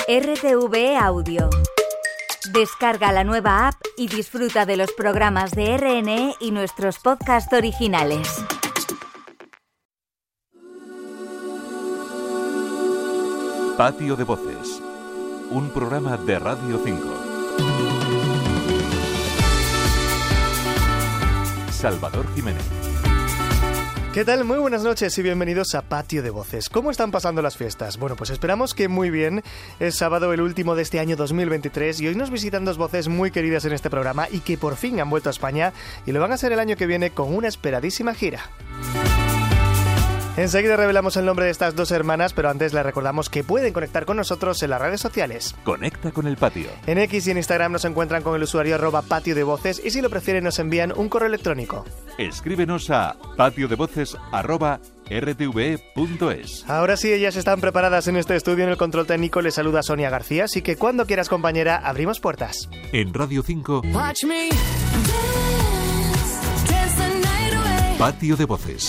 RTV Audio. Descarga la nueva app y disfruta de los programas de RNE y nuestros podcasts originales. Patio de Voces, un programa de Radio 5. Salvador Jiménez. ¿Qué tal? Muy buenas noches y bienvenidos a Patio de Voces. ¿Cómo están pasando las fiestas? Bueno, pues esperamos que muy bien. Es sábado, el último de este año 2023, y hoy nos visitan dos voces muy queridas en este programa y que por fin han vuelto a España y lo van a hacer el año que viene con una esperadísima gira. Enseguida revelamos el nombre de estas dos hermanas, pero antes les recordamos que pueden conectar con nosotros en las redes sociales. Conecta con el patio. En X y en Instagram nos encuentran con el usuario @patio de voces y si lo prefieren nos envían un correo electrónico. Escríbenos a patiodevoces@rtve.es. Ahora sí, ellas están preparadas en este estudio. En el control técnico les saluda Sonia García, así que cuando quieras, compañera, abrimos puertas. En Radio 5, Patio de Voces.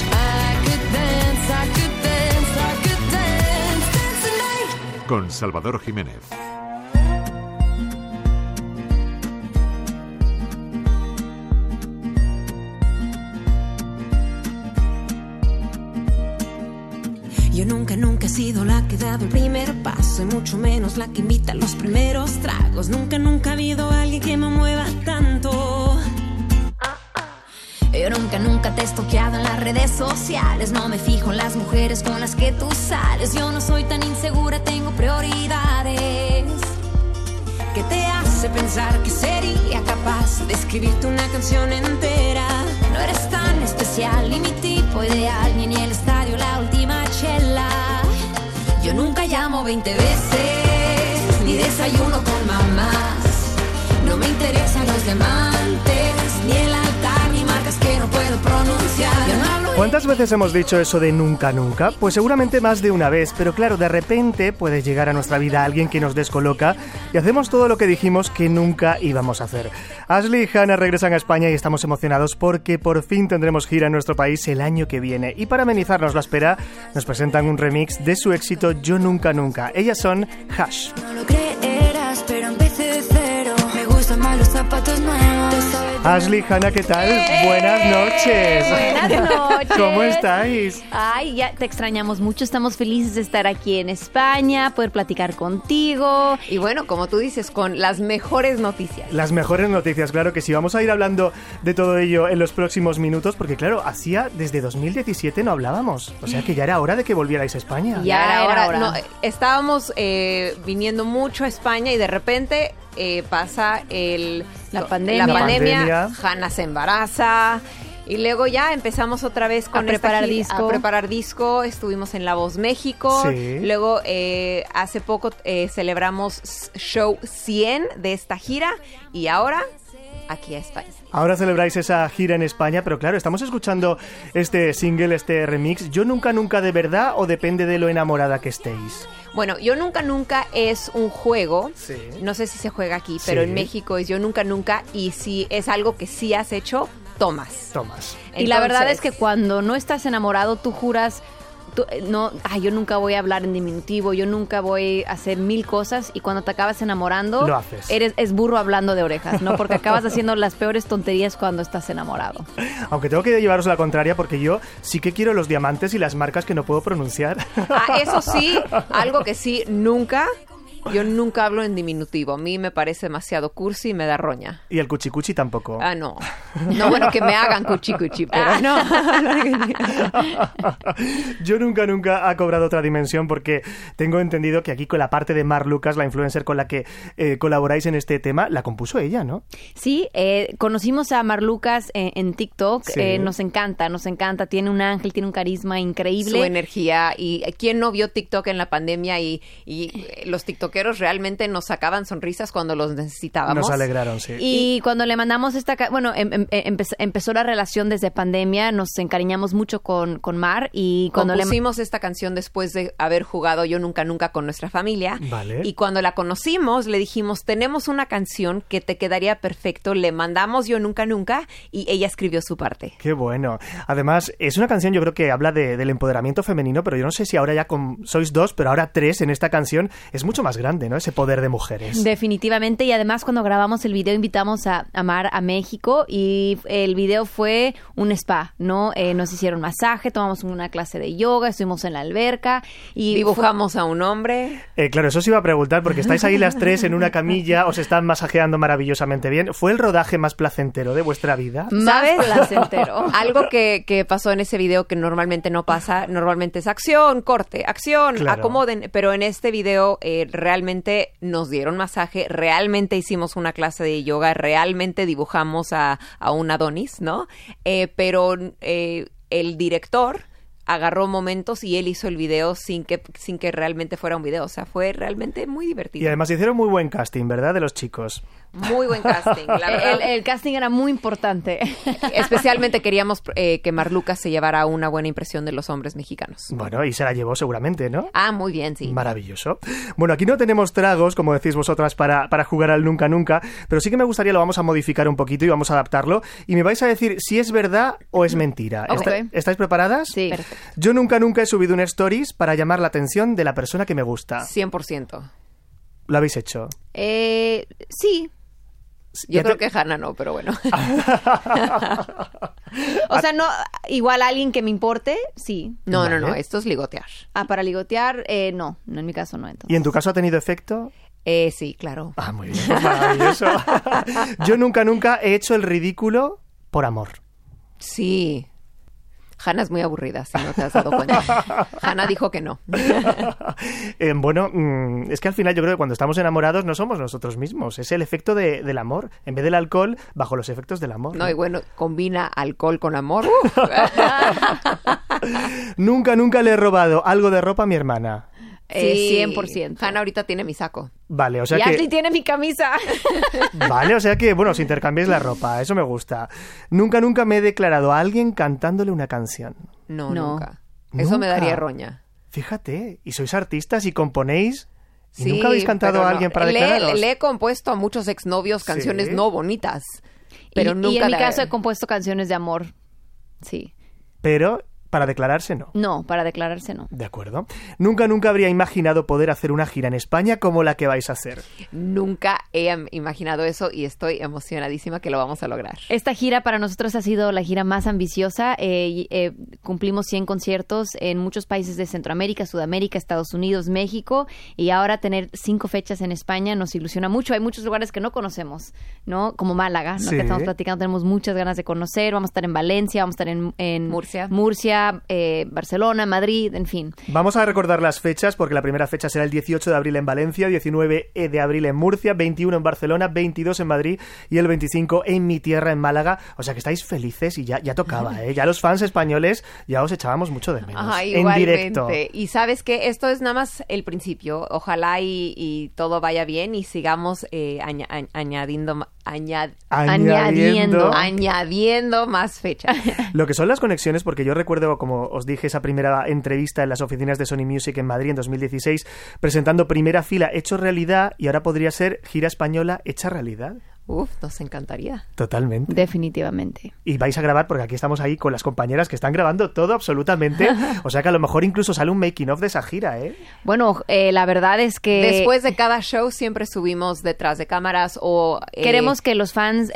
Con Salvador Jiménez. Yo nunca he sido la que ha dado el primer paso, y mucho menos la que invita a los primeros tragos. Nunca ha habido alguien que me mueva tanto. Yo nunca te he estoqueado en las redes sociales. No me fijo en las mujeres con las que tú sales. Yo no soy tan insegura, tengo prioridades. ¿Qué te hace pensar que sería capaz de escribirte una canción entera? No eres tan especial, ni mi tipo ideal, ni en el estadio la última chela. Yo nunca llamo 20 veces, ni desayuno con mamás. No me interesan los diamantes, ni el altar, ni marcas que no puedo pronunciar. ¿Cuántas veces hemos dicho eso de nunca, nunca? Pues seguramente más de una vez, pero claro, de repente puede llegar a nuestra vida alguien que nos descoloca y hacemos todo lo que dijimos que nunca íbamos a hacer. Ashley y Hannah regresan a España y estamos emocionados porque por fin tendremos gira en nuestro país el año que viene. Y para amenizarnos la espera, nos presentan un remix de su éxito Yo Nunca Nunca. Ellas son Hash. No lo creerás, pero empecé de cero. Me gustan más los zapatos nuevos. Ashley, Hannah, ¿qué tal? Buenas noches. Buenas noches. ¿Cómo estáis? Ay, ya te extrañamos mucho. Estamos felices de estar aquí en España, poder platicar contigo. Y bueno, como tú dices, con las mejores noticias. Las mejores noticias, claro que sí. Vamos a ir hablando de todo ello en los próximos minutos, porque claro, hacía desde 2017 no hablábamos. O sea que ya era hora de que volvierais a España. Ya era hora. No, estábamos viniendo mucho a España y de repente pasa la pandemia. Hannah se embaraza. Y luego ya empezamos otra vez con a preparar disco. Estuvimos en La Voz México. Sí. Luego hace poco celebramos show 100 de esta gira. Y ahora aquí a España. Ahora celebráis esa gira en España, pero claro, estamos escuchando este single, este remix. ¿Yo nunca, nunca de verdad o depende de lo enamorada que estéis? Bueno, Yo Nunca Nunca es un juego. Sí. No sé si se juega aquí, pero en México es Yo Nunca Nunca. Y si es algo que sí has hecho, tomas. Y la verdad es que cuando no estás enamorado, tú juras... yo nunca voy a hablar en diminutivo, yo nunca voy a hacer 1000 cosas, y cuando te acabas enamorando, lo haces. Es burro hablando de orejas, ¿no? Porque acabas haciendo las peores tonterías cuando estás enamorado. Aunque tengo que llevaros la contraria, porque yo sí que quiero los diamantes y las marcas que no puedo pronunciar. Eso sí, algo que sí, yo nunca hablo en diminutivo. A mí me parece demasiado cursi y me da roña. Y el cuchicuchi tampoco. No. No, bueno, que me hagan cuchicuchi, pero no. Yo nunca ha cobrado otra dimensión, porque tengo entendido que aquí con la parte de Mar Lucas, la influencer con la que colaboráis en este tema, la compuso ella, ¿no? Sí, conocimos a Mar Lucas en TikTok. Sí. Nos encanta. Tiene un ángel, tiene un carisma increíble. Su energía. Y ¿quién no vio TikTok en la pandemia? Y los TikTokeros realmente nos sacaban sonrisas cuando los necesitábamos. Nos alegraron, sí. Y cuando le mandamos empezó la relación desde pandemia, nos encariñamos mucho con Mar, y cuando compusimos esta canción después de haber jugado Yo Nunca Nunca con nuestra familia. Vale. Y cuando la conocimos, le dijimos, tenemos una canción que te quedaría perfecto, le mandamos Yo Nunca Nunca y ella escribió su parte. Qué bueno. Además, es una canción, yo creo que habla del empoderamiento femenino, pero yo no sé si ahora ya sois 2, pero ahora 3 en esta canción. Es mucho más grande grande, ¿no? Ese poder de mujeres. Definitivamente, y además cuando grabamos el video invitamos a Mar a México y el video fue un spa, ¿no? Nos hicieron masaje, tomamos una clase de yoga, estuvimos en la alberca y dibujamos a un hombre. Claro, eso os iba a preguntar porque estáis ahí las tres en una camilla, os están masajeando maravillosamente bien. ¿Fue el rodaje más placentero de vuestra vida? ¿Sabes? Más placentero. Algo que pasó en ese video que normalmente no pasa, normalmente es acción, corte, acción, claro. Acomoden, pero en este video realmente nos dieron masaje, realmente hicimos una clase de yoga, realmente dibujamos a un Adonis, ¿no? Pero el director agarró momentos y él hizo el video sin que realmente fuera un video. O sea, fue realmente muy divertido. Y además hicieron muy buen casting, ¿verdad? De los chicos. Muy buen casting, la verdad. El casting era muy importante. Especialmente queríamos que Mar Lucas se llevara una buena impresión de los hombres mexicanos. Bueno, y se la llevó seguramente, ¿no? Ah, muy bien, sí. Maravilloso. Bueno, aquí no tenemos tragos, como decís vosotras, para jugar al Nunca Nunca, pero sí que me gustaría, lo vamos a modificar un poquito y vamos a adaptarlo. Y me vais a decir si es verdad o es mentira. Okay. ¿Estáis preparadas? Sí. Perfecto. Yo nunca he subido un stories para llamar la atención de la persona que me gusta. 100%. ¿Lo habéis hecho? Sí. Yo creo que Hanna no, pero bueno. O sea, no, igual a alguien que me importe, sí. No, vale. No, esto es ligotear. Para ligotear, no, en mi caso no. Entonces. ¿Y en tu caso ha tenido efecto? Sí, claro. Ah, muy bien, pues maravilloso. Yo nunca he hecho el ridículo por amor. Sí. Hanna es muy aburrida, si no te has dado cuenta. Hanna dijo que no. Bueno, es que al final yo creo que cuando estamos enamorados no somos nosotros mismos. Es el efecto del amor. En vez del alcohol, bajo los efectos del amor. No, y bueno, combina alcohol con amor. Nunca le he robado algo de ropa a mi hermana. Sí, 100%. Hanna ahorita tiene mi saco. Vale, o sea y que... Ashley tiene mi camisa. Vale, o sea que, bueno, os intercambiéis la ropa. Eso me gusta. Nunca me he declarado a alguien cantándole una canción. No. Nunca. Eso me daría roña. Fíjate, y sois artistas y componéis... ¿Y sí, nunca habéis cantado a alguien para declararos? Le he compuesto a muchos exnovios canciones no bonitas. Pero nunca... Y en mi caso he compuesto canciones de amor. Sí. Pero... ¿Para declararse no? No, para declararse no. De acuerdo. Nunca habría imaginado poder hacer una gira en España como la que vais a hacer. Nunca he imaginado eso y estoy emocionadísima que lo vamos a lograr. Esta gira para nosotros ha sido la gira más ambiciosa. Cumplimos 100 conciertos en muchos países de Centroamérica, Sudamérica, Estados Unidos, México, y ahora tener 5 fechas en España nos ilusiona mucho. Hay muchos lugares que no conocemos, ¿no? Como Málaga, ¿no? Sí. Que estamos platicando, tenemos muchas ganas de conocer. Vamos a estar en Valencia, vamos a estar en Murcia, Barcelona, Madrid, en fin. Vamos a recordar las fechas porque la primera fecha será el 18 de abril en Valencia, 19 de abril en Murcia, 21 en Barcelona, 22 en Madrid y el 25 en mi tierra, en Málaga. O sea que estáis felices y ya tocaba, ¿eh? Ya los fans españoles ya os echábamos mucho de menos. Ay, en igualmente. Directo. Y sabes que esto es nada más el principio. Ojalá y todo vaya bien y sigamos añadiendo más fechas. Lo que son las conexiones, porque yo recuerdo, como os dije, esa primera entrevista en las oficinas de Sony Music en Madrid en 2016, presentando Primera Fila hecho realidad, y ahora podría ser gira española hecha realidad. Uf, nos encantaría. Totalmente. Definitivamente. Y vais a grabar, porque aquí estamos ahí con las compañeras que están grabando todo absolutamente. O sea que a lo mejor incluso sale un making of de esa gira, ¿eh? Bueno, la verdad es que... Después de cada show siempre subimos detrás de cámaras o... Queremos que los fans,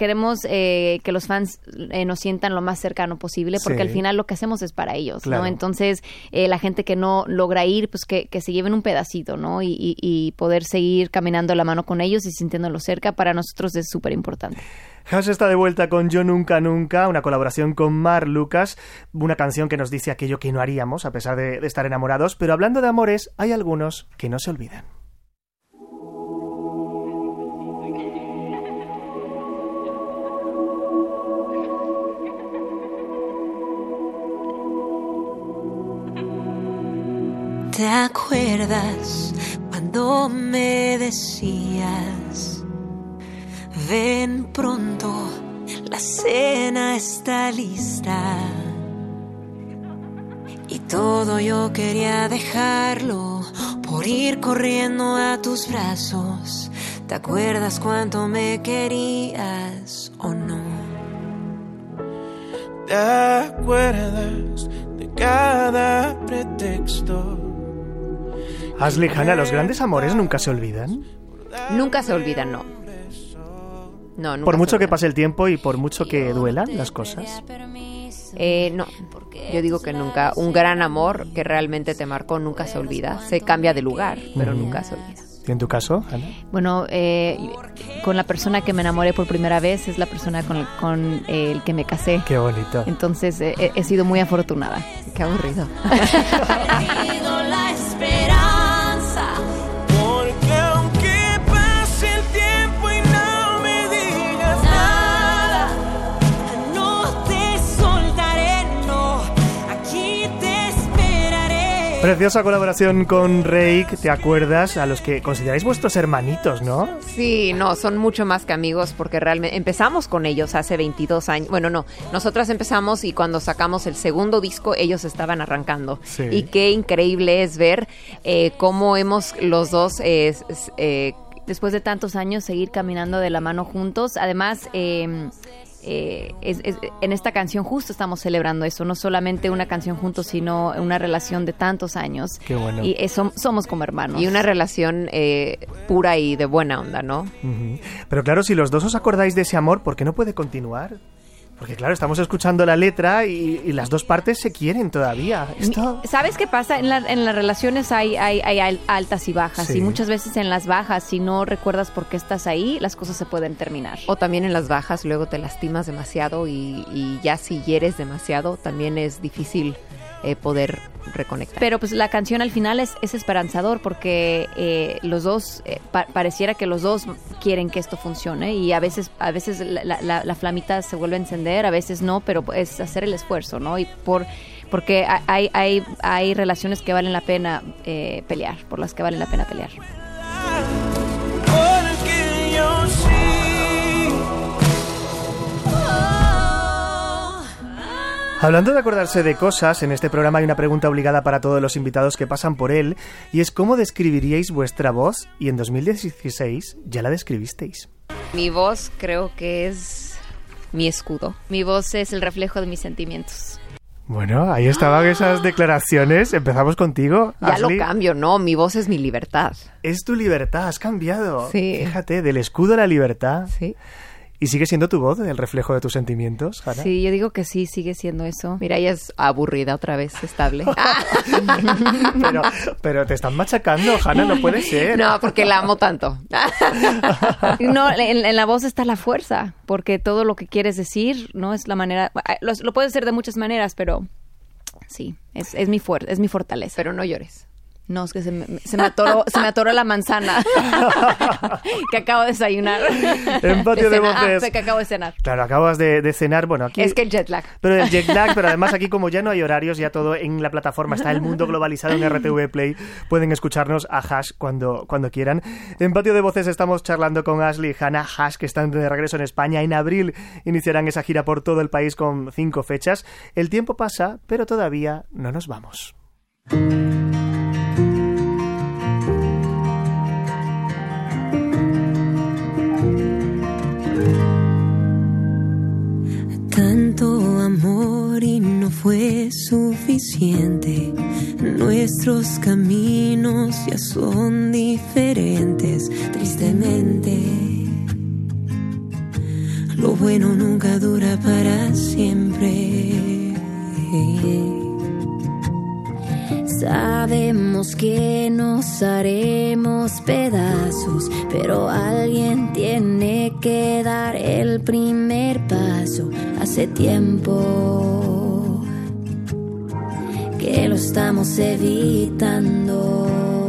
nos sientan lo más cercano posible, porque al final lo que hacemos es para ellos, claro. ¿No? Entonces, la gente que no logra ir, pues que se lleven un pedacito, ¿no? Y poder seguir caminando la mano con ellos y sintiéndolos cerca, para nosotros es súper importante. Hash está de vuelta con Yo Nunca, una colaboración con Mar Lucas, una canción que nos dice aquello que no haríamos a pesar de estar enamorados, pero hablando de amores, hay algunos que no se olvidan. ¿Te acuerdas cuando me decías: ven pronto, la cena está lista? Y todo yo quería dejarlo por ir corriendo a tus brazos. ¿Te acuerdas cuánto me querías o no? ¿Te acuerdas de cada pretexto Ashley, Hannah, ¿los grandes amores nunca se olvidan? Nunca se olvidan, no. No, nunca. Por mucho que pase el tiempo y por mucho que duelan las cosas. No, yo digo que nunca. Un gran amor que realmente te marcó nunca se olvida. Se cambia de lugar, pero nunca se olvida. ¿Y en tu caso, Ana? Bueno, con la persona que me enamoré por primera vez es la persona con el que me casé. Qué bonito. Entonces he sido muy afortunada. Qué aburrido. Preciosa colaboración con Reik, ¿te acuerdas? A los que consideráis vuestros hermanitos, ¿no? Sí, no, son mucho más que amigos porque realmente empezamos con ellos hace 22 años. Bueno, no, nosotras empezamos y cuando sacamos el segundo disco ellos estaban arrancando. Sí. Y qué increíble es ver cómo hemos los dos... después de tantos años seguir caminando de la mano juntos. Además... en esta canción justo estamos celebrando eso, no solamente una canción juntos, sino una relación de tantos años. Qué bueno. Y somos como hermanos. Y una relación pura y de buena onda, ¿no? Uh-huh. Pero claro, si los dos os acordáis de ese amor, ¿por qué no puede continuar? Porque claro, estamos escuchando la letra y las dos partes se quieren todavía. ¿Sabes qué pasa? En las relaciones hay altas y bajas. Sí. Y muchas veces en las bajas, si no recuerdas por qué estás ahí, las cosas se pueden terminar. O también en las bajas luego te lastimas demasiado y ya si hieres demasiado también es difícil poder reconectar. Pero pues la canción al final es esperanzador porque los dos, pareciera que los dos quieren que esto funcione y a veces la flamita se vuelve a encender, a veces no, pero es hacer el esfuerzo, ¿no? Y porque hay relaciones que valen la pena pelear, por las que valen la pena pelear. Hablando de acordarse de cosas, en este programa hay una pregunta obligada para todos los invitados que pasan por él, y es ¿cómo describiríais vuestra voz? Y en 2016 ya la describisteis. Mi voz creo que es mi escudo. Mi voz es el reflejo de mis sentimientos. Bueno, ahí estaban esas declaraciones. Empezamos contigo, Ya Ashley. lo cambio, no, mi voz es mi libertad. Es tu libertad, has cambiado. Sí. Fíjate, del escudo a la libertad. Sí. ¿Y sigue siendo tu voz el reflejo de tus sentimientos, Hannah? Sí, yo digo que sí, sigue siendo eso. Mira, ella es aburrida otra vez, estable. pero te están machacando, Hannah, no puede ser. No, porque la amo tanto. No, en la voz está la fuerza, porque todo lo que quieres decir no es la manera... Lo puedes hacer de muchas maneras, pero sí, es mi fortaleza. Pero no llores. No, es que se me atoró la manzana que acabo de desayunar. En Patio de Voces. Que acabo de cenar. Claro, acabas de cenar, bueno, aquí... Es que el jet lag. Pero el jet lag, pero además aquí como ya no hay horarios, ya todo en la plataforma, está el mundo globalizado en RTV Play, pueden escucharnos a Hash cuando quieran. En Patio de Voces estamos charlando con Ashley y Hannah. Hash, que están de regreso en España. En abril iniciarán esa gira por todo el país con 5 fechas. El tiempo pasa, pero todavía no nos vamos. Tanto amor y no fue suficiente. Nuestros caminos ya son diferentes, tristemente. Lo bueno nunca dura para siempre. Sabemos que nos haremos pedazos, pero alguien tiene que dar el primer paso. Hace tiempo que lo estamos evitando.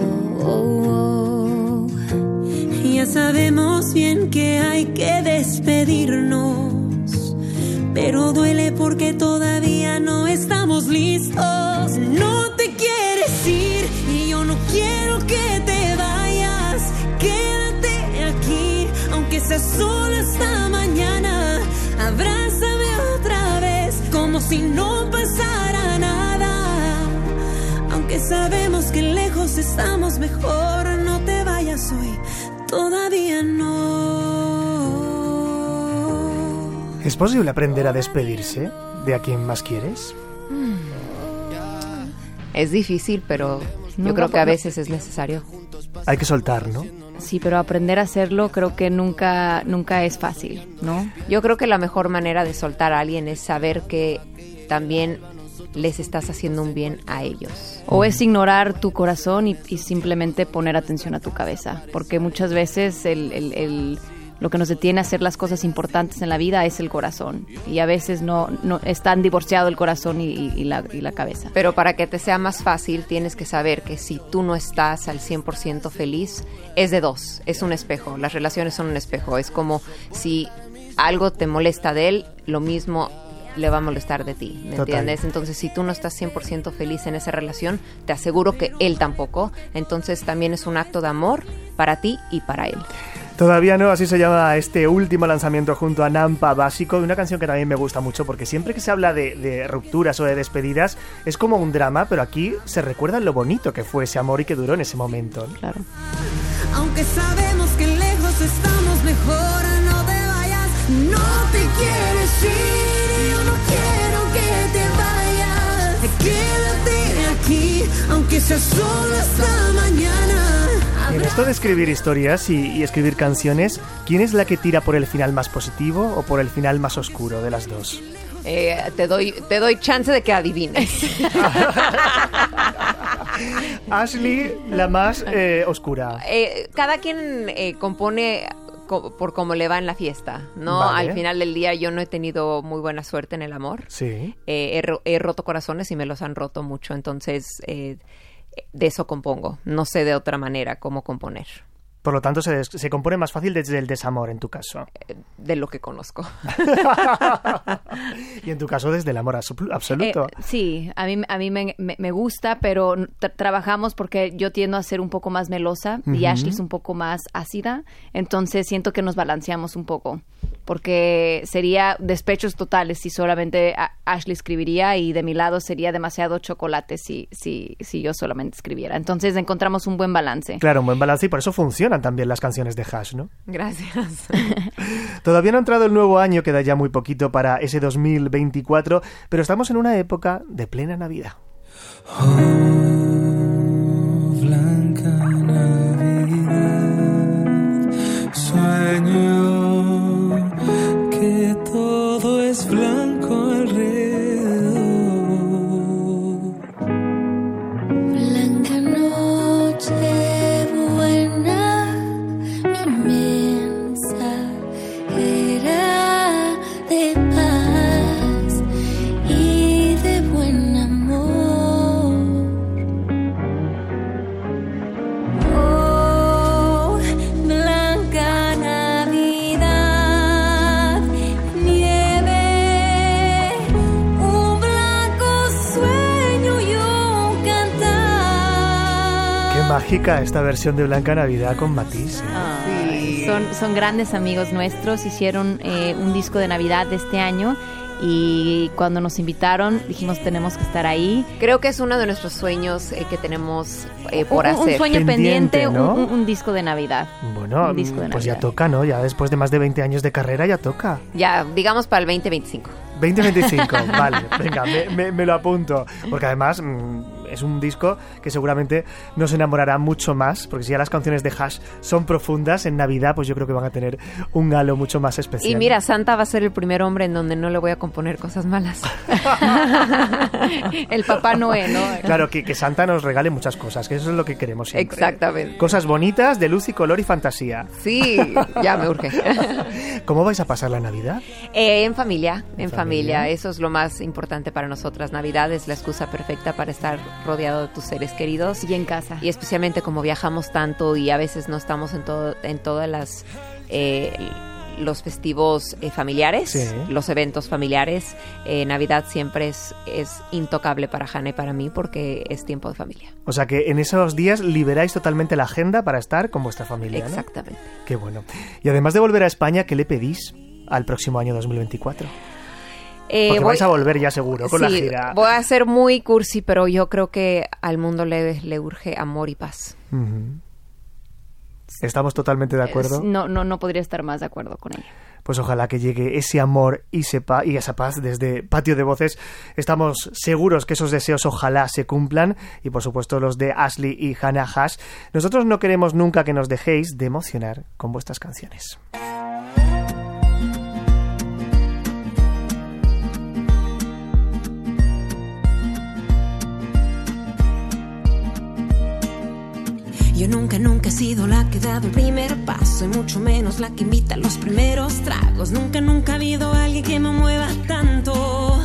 Ya sabemos bien que hay que despedirnos, pero duele porque todavía no estamos listos. No te quieres ir y yo no quiero que te vayas. Quédate aquí, aunque sea solo esta mañana. Abrázame otra vez, como si no pasara nada. Aunque sabemos que lejos estamos mejor, no te vayas hoy, todavía no. ¿Es posible aprender a despedirse de a quien más quieres? Es difícil, pero Yo creo que a veces es necesario. Hay que soltar, ¿no? Sí, pero aprender a hacerlo creo que nunca es fácil, ¿no? Yo creo que la mejor manera de soltar a alguien es saber que también les estás haciendo un bien a ellos. O es ignorar tu corazón y simplemente poner atención a tu cabeza, porque muchas veces lo que nos detiene a hacer las cosas importantes en la vida es el corazón, y a veces no están divorciados el corazón y la cabeza. Pero para que te sea más fácil, tienes que saber que si tú no estás al 100% feliz, es de dos, es un espejo. Las relaciones son un espejo. Es como si algo te molesta de él, lo mismo le va a molestar de ti, ¿me entiendes? Entonces, si tú no estás 100% feliz en esa relación, te aseguro que él tampoco. Entonces, también es un acto de amor para ti y para él. Todavía no, así se llama este último lanzamiento junto a Nampa Básico, una canción que también me gusta mucho porque siempre que se habla de rupturas o de despedidas es como un drama, pero aquí se recuerda lo bonito que fue ese amor y que duró en ese momento, ¿no? Claro. Aunque sabemos que lejos estamos mejor, no te vayas, no te quieres ir, yo no quiero que te vayas, quédate aquí, aunque sea solo hasta mañana. En esto de escribir historias y escribir canciones, ¿quién es la que tira por el final más positivo o por el final más oscuro de las dos? Te doy chance de que adivines. Ashley, la más oscura. Cada quien compone por cómo le va en la fiesta, ¿no? Vale. Al final del día yo no he tenido muy buena suerte en el amor. Sí. He roto corazones y me los han roto mucho, entonces de eso compongo. No sé de otra manera cómo componer. Por lo tanto, se compone más fácil desde el desamor, en tu caso. De lo que conozco. Y en tu caso, desde el amor absoluto. Sí, a mí me gusta, pero trabajamos porque yo tiendo a ser un poco más melosa y Ashley es un poco más ácida. Entonces siento que nos balanceamos un poco, porque sería despechos totales si solamente Ashley escribiría, y de mi lado sería demasiado chocolate si yo solamente escribiera. Entonces encontramos un buen balance. Claro, un buen balance, y por eso funcionan también las canciones de Hash, ¿no? Gracias. Todavía no ha entrado el nuevo año, queda ya muy poquito para ese 2024, pero estamos en una época de plena Navidad. Oh, blanca Navidad, sueño que todo es blanco alrededor. Blanca noche buena, inmensa, era de paz y de buen amor. Oh, blanca Navidad, nieve, un blanco sueño y un cantar. Qué mágica esta versión de Blanca Navidad con Matisse. Sí. Son grandes amigos nuestros, hicieron un disco de Navidad de este año, y cuando nos invitaron dijimos tenemos que estar ahí. Creo que es uno de nuestros sueños que tenemos por hacer. Un sueño pendiente, ¿no? un disco de Navidad. Bueno, Un disco de pues Navidad. ya toca, ¿no? Ya después de más de 20 años de carrera ya toca. Ya, digamos para el 2025. 2025, vale, venga, me lo apunto, porque además es un disco que seguramente nos enamorará mucho más, porque si ya las canciones de Hash son profundas, en Navidad pues yo creo que van a tener un halo mucho más especial. Y mira, Santa va a ser el primer hombre en donde no le voy a componer cosas malas. El Papá Noé, ¿no? Claro, que Santa nos regale muchas cosas, que eso es lo que queremos siempre. Exactamente. Cosas bonitas, de luz y color y fantasía. Sí, ya me urge. ¿Cómo vais a pasar la Navidad? En familia. Eso es lo más importante para nosotras. Navidad es la excusa perfecta para estar rodeado de tus seres queridos. Y en casa. Y especialmente como viajamos tanto y a veces no estamos en todas las los festivos familiares, Sí. los eventos familiares. Navidad siempre es intocable para Hannah y para mí porque es tiempo de familia. O sea que en esos días liberáis totalmente la agenda para estar con vuestra familia, ¿no? Exactamente. Qué bueno. Y además de volver a España, ¿qué le pedís al próximo año 2024? Porque vais a volver ya seguro con la gira. Voy a ser muy cursi, pero yo creo que al mundo le urge amor y paz. Uh-huh. Estamos totalmente de acuerdo. No podría estar más de acuerdo con ella. Pues ojalá que llegue ese amor y esa paz desde Patio de Voces. Estamos seguros que esos deseos ojalá se cumplan y por supuesto los de Ashley y Hannah Hash. Nosotros no queremos nunca que nos dejéis de emocionar con vuestras canciones. Yo nunca he sido la que ha dado el primer paso y mucho menos la que invita a los primeros tragos. Nunca ha habido alguien que me mueva tanto.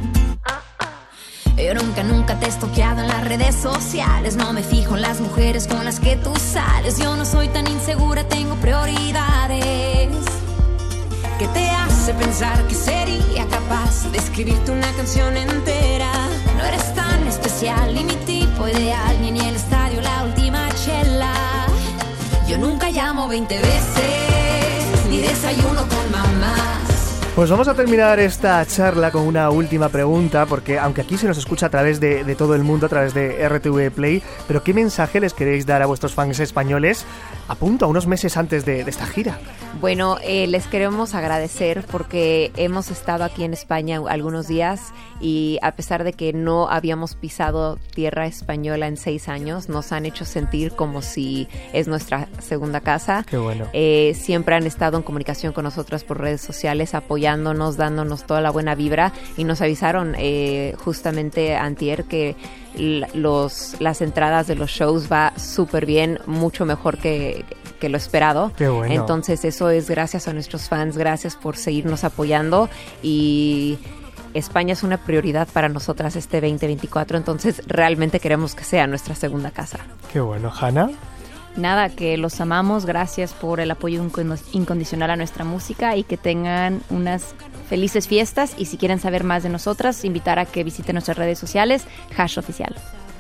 Yo nunca te he estoqueado en las redes sociales. No me fijo en las mujeres con las que tú sales. Yo no soy tan insegura, tengo prioridades. ¿Qué te hace pensar que sería capaz de escribirte una canción entera? No eres tan especial, ni mi tipo ideal, ni en el estadio la última chela. Yo nunca llamo 20 veces, ni desayuno con mamás. Pues vamos a terminar esta charla con una última pregunta, porque aunque aquí se nos escucha a través de todo el mundo, a través de RTV Play, pero ¿qué mensaje les queréis dar a vuestros fans españoles a punto, a unos meses antes de esta gira? Bueno, les queremos agradecer porque hemos estado aquí en España algunos días y a pesar de que no habíamos pisado tierra española en 6 años, nos han hecho sentir como si es nuestra segunda casa. Qué bueno. Siempre han estado en comunicación con nosotras por redes sociales, apoyándonos, dándonos toda la buena vibra y nos avisaron justamente antier que las entradas de los shows va súper bien, mucho mejor que lo esperado. Qué bueno. Entonces eso es gracias a nuestros fans, gracias por seguirnos apoyando y España es una prioridad para nosotras este 2024, entonces realmente queremos que sea nuestra segunda casa. Qué bueno. ¿Hannah? Nada, que los amamos, gracias por el apoyo incondicional a nuestra música y que tengan unas felices fiestas y si quieren saber más de nosotras, invitar a que visiten nuestras redes sociales, Hash Oficial.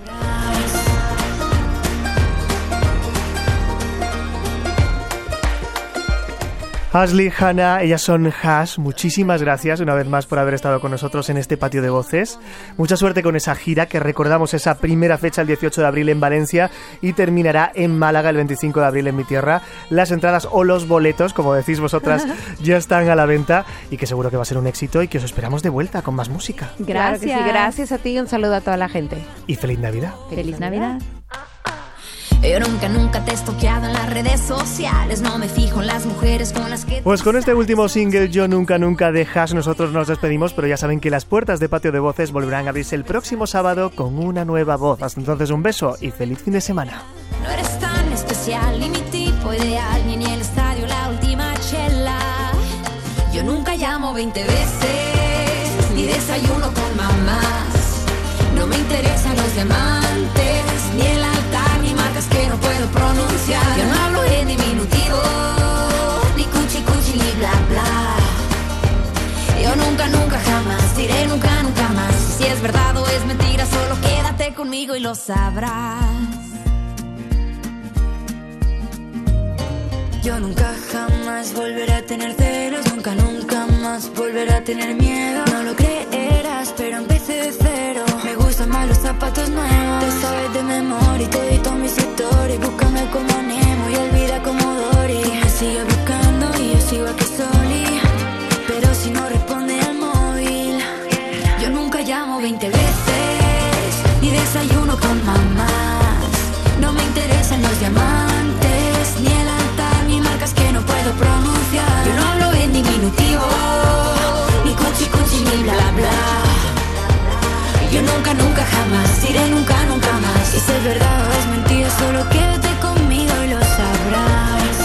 Ashley, Hannah, ellas son Hash. Muchísimas gracias una vez más por haber estado con nosotros en este Patio de Voces. Mucha suerte con esa gira, que recordamos esa primera fecha el 18 de abril en Valencia y terminará en Málaga el 25 de abril en mi tierra. Las entradas o los boletos, como decís vosotras, ya están a la venta y que seguro que va a ser un éxito y que os esperamos de vuelta con más música. Gracias. Claro que sí, gracias a ti y un saludo a toda la gente. Y feliz Navidad. Feliz Navidad. Yo nunca te he estoqueado en las redes sociales. No me fijo en las mujeres con las que... Pues con este último single, Yo Nunca de Hash, nosotros nos despedimos, pero ya saben que las puertas de Patio de Voces volverán a abrirse el próximo sábado con una nueva voz. Hasta entonces, un beso y feliz fin de semana. No eres tan especial, ni mi tipo ideal, ni en el estadio la última chela. Yo nunca llamo 20 veces, ni desayuno con mamás. No me interesan los diamantes, ni el altar, ni marcas que no puedo pronunciar. Yo no hablo en diminutivo, ni cuchi cuchi, ni bla bla. Yo nunca jamás diré nunca más. Si es verdad o es mentira, solo quédate conmigo y lo sabrás. Yo nunca jamás volveré a tener celos, nunca más volveré a tener miedo. No lo creerás, pero empecé de cero. Me gustan más los zapatos nuevos. Te sabes de memoria y te edito mis historias. Búscame como Nemo y olvida como Dory. Me sigue buscando y yo sigo aquí soli. Pero si no responde al móvil, yo nunca llamo 20 veces, ni desayuno con mamás. No me interesan los diamantes, ni el altar, ni marcas que no puedo pronunciar. Yo no hablo en diminutivo, ni cuchi cuchi, ni bla bla. Yo nunca jamás diré nunca más. Si es verdad o es mentira, solo quédate conmigo y lo sabrás.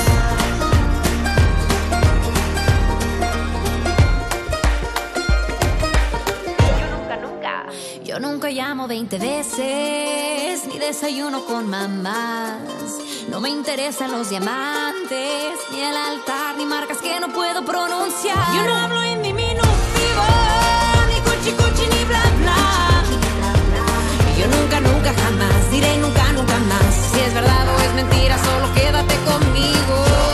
Yo nunca llamo 20 veces, ni desayuno con mamás. No me interesan los diamantes, ni el altar, ni marcas que no puedo pronunciar. Yo no hablo en diminutivo, ni cuchi cuchi, ni bla bla. Yo nunca jamás diré nunca más. Si es verdad o es mentira, solo quédate conmigo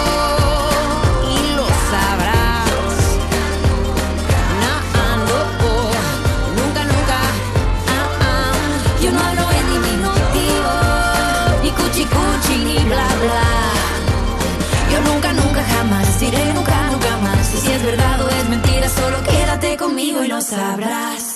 y lo sabrás. Yo no hablo en diminutivo, ni cuchi cuchi, ni bla bla. verdad o es mentira, solo quédate conmigo y lo sabrás.